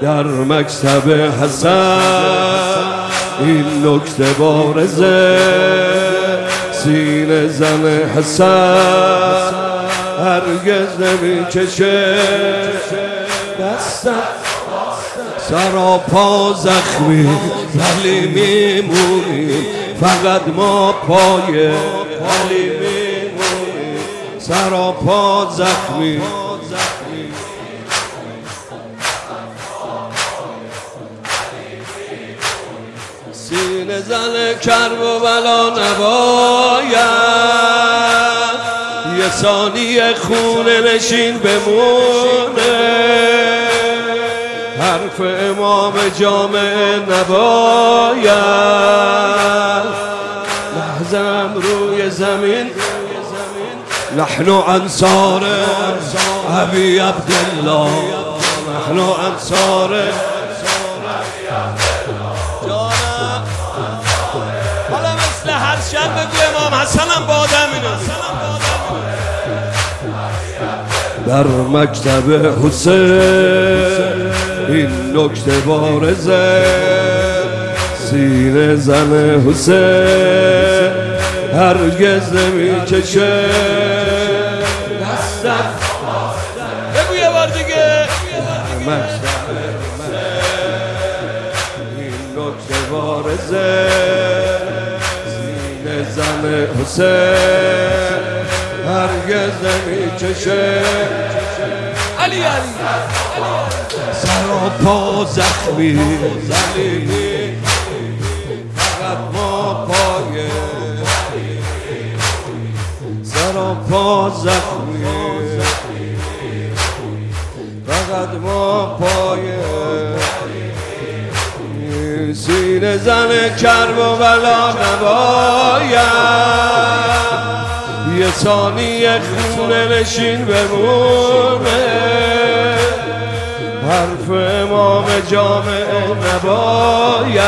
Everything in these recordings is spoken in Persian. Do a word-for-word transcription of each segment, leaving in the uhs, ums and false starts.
در مکتب حسن این نکته بارزه، سینه زن حسن هرگز نمی کشه دستم سراپا زخمی ولی میمونیم فقط ما پای ولی میمونیم سراپا زخمی سینه زن کرب و بلا نباید یه ثانیه خونه نشین بمونه، حرف امام جامعه نباید لحظم روی زمین. نحن انصار ابی عبدالله، نحن انصار جانم. حالا مثل هر شب بگو امام حسنم بادم اینه. در مکتب حسین این نکته بارزه، سینه زن حسین هرگز نمی کشه دستم. بگو یه بار دیگه. مکتب این نکته بارزه، سینه زن حسین هرگز نمی کشه. علی علی سراپا زخمی زلیمی فقط ما پایه سراپا زخمی فقط ما پایه. سینه زن کرب و بلا نباید یه ثانیه خونه نشین بمونه، حرف امام جامعه نباید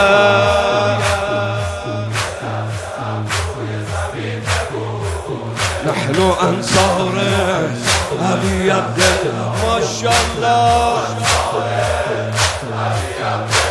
نحن انصار ابی عبدالله. ماشاءالله